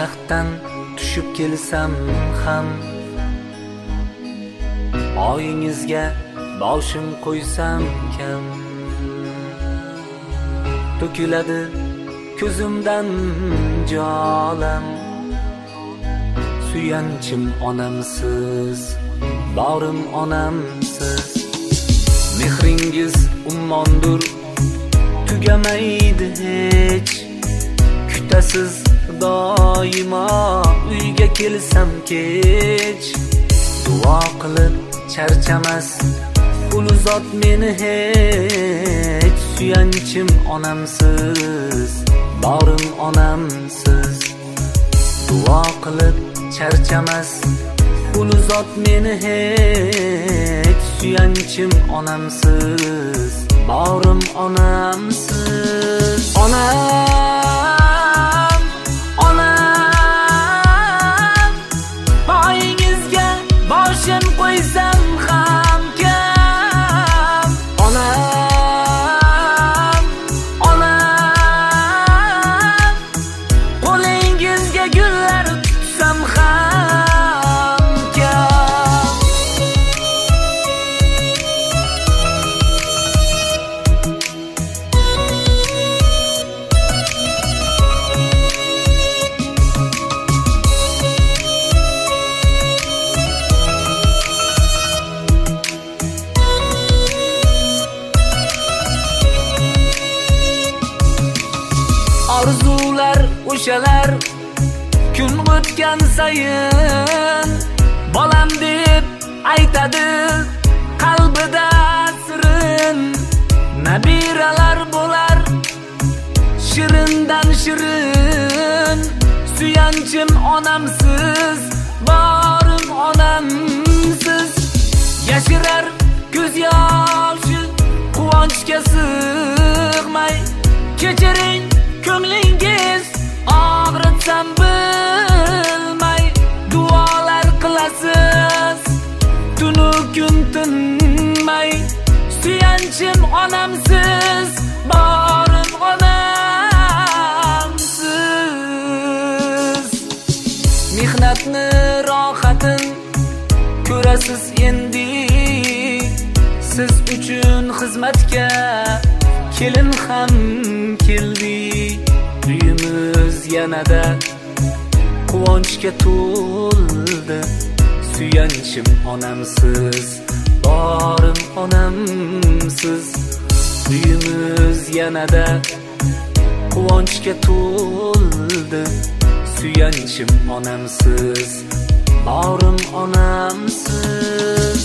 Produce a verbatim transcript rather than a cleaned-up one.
taxtdan tushib kelsam ham, oyingizga boshim qo'ysam kam, to'kiladi ko'zimdan jolam. Suyanchim onamsiz, borim onamsiz. Mehringiz ummondur, tugamaydi hech. Kutasiz doimo uyga kelsam kech. Duo qilib charchamas ulu zot meni hech. Suyanchim onamsiz, borim onamsiz. Duo qilib charchamas ulu zot meni hech. Suyanchim onamsiz, borim onamsiz. Onam, onam, boyingizga boshim qo'ysam ham kam. Onam, onam, qo'lingizga gullar tutsam ham kam. Orzular o'shalar kun o'tgan sayin, bolam deb aytadi qalbida sirin. Nabiralar bo'lar shirindan shirin. Suyanchim onamsiz, borim onamsiz. Yashirar ko'z yoshi quvonchga sig'may. Kechiring ko'nglingiz og'ritsam bilmay. Duolar qilasiz tunu kun tinmay. Suyanchim onamsiz, borim onamsiz. Mehnatni rohatin ko'rasiz endi. Siz uchun xizmatga kelin ham keldi. Uyimiz yanada quvonchga to'ldi. Suyanchim onamsiz, borim onamsiz. Uyimiz yanada quvonchga to'ldi. Suyanchim onamsiz, borim onamsiz.